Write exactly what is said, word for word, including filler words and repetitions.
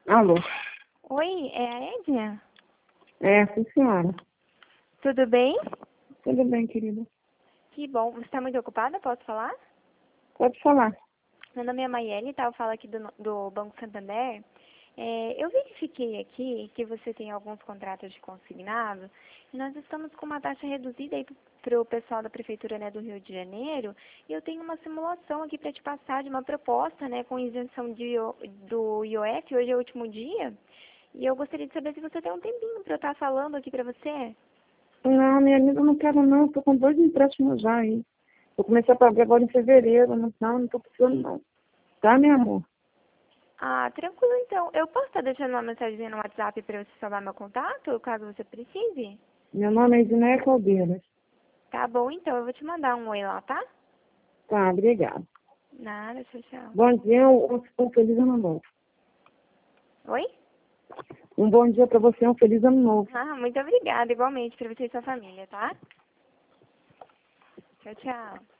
Alô? Oi, é a Edna? É, sim, senhora. Tudo bem? Tudo bem, querida? Que bom. Você está muito ocupada? Posso falar? Pode falar. Meu nome é Maiele, tá? Eu falo aqui do, do Banco Santander. É, eu verifiquei aqui que você tem alguns contratos de consignado e nós estamos com uma taxa reduzida aí para o pessoal da Prefeitura, né, do Rio de Janeiro. E eu tenho uma simulação aqui para te passar de uma proposta, né, com isenção de, I O- do I O F. Hoje é o último dia. E eu gostaria de saber se você tem um tempinho para eu estar falando aqui para você. Não, minha amiga, eu não quero não. Estou com dois empréstimos já aí. Vou começar a pagar agora em fevereiro. Não, não, não estou precisando não. Tá, meu amor? Ah, tranquilo então. Eu posso estar deixando uma mensagem no WhatsApp para você salvar meu contato, caso você precise? Meu nome é Edneia Caldeiras. Tá bom, então. Eu vou te mandar um oi lá, tá? Tá, obrigada. Nada, tchau, tchau. Bom dia, um, um feliz ano novo. Oi? Um bom dia para você, um feliz ano novo. Ah, muito obrigada. Igualmente para você e sua família, tá? Tchau, tchau.